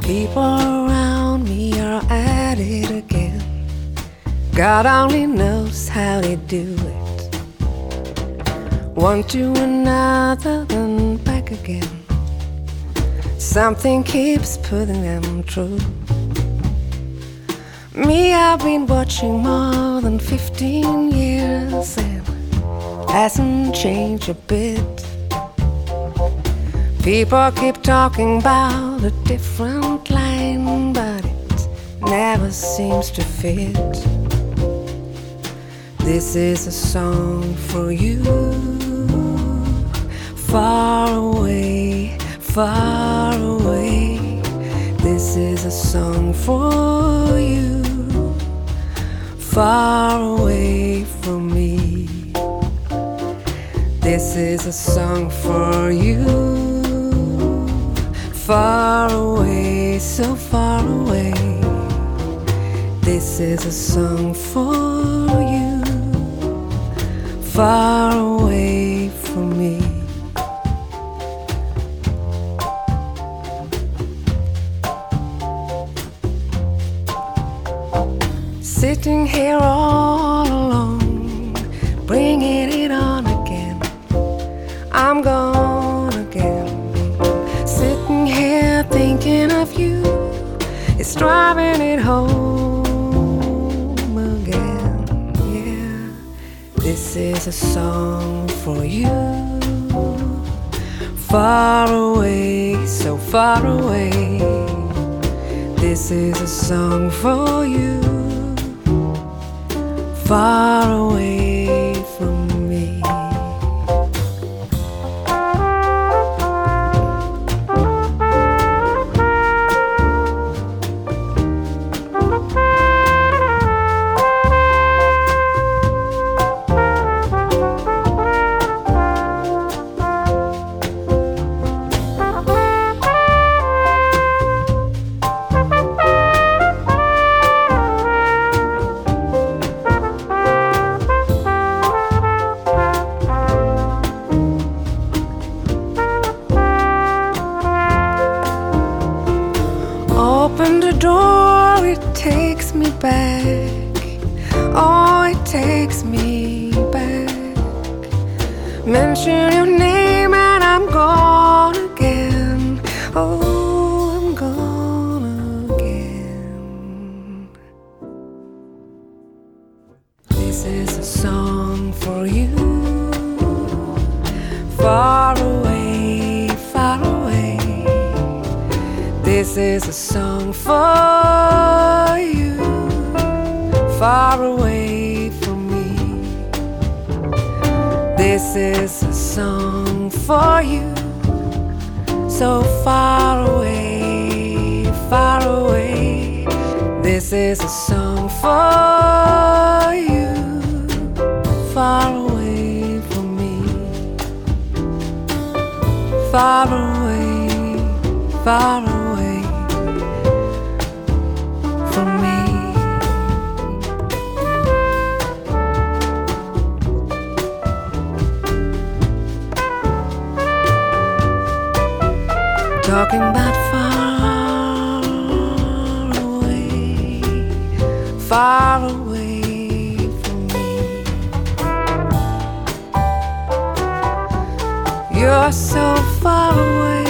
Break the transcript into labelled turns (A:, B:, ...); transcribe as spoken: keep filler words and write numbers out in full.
A: People around me are at it again. God only knows how they do it. One to another, then back again. Something keeps pulling them through. Me, I've been watching more than fifteen years and hasn't changed a bit. People keep talking about a different line, but it never seems to fit. This is a song for you, far away, far away. This is a song for you, far away from me. This is a song for you, far away, so far away. This is a song for you, far away from me. Sitting here all alone, bringing it on again. I'm gone again. Sitting here thinking of you, it's driving it home again. Yeah, this is a song for you, far away, so far away. This is a song for you, far away from me. Open the door, it takes me back. Oh, it takes me back. Mention your name and I'm gone again. Oh, I'm gone again. This is a song for you, far away, far away. This is a song for you, far away from me. This is a song for you, so far away, far away. This is a song for you, far away from me. Far away, far away. Talking about far away, far away from me. You're so far away.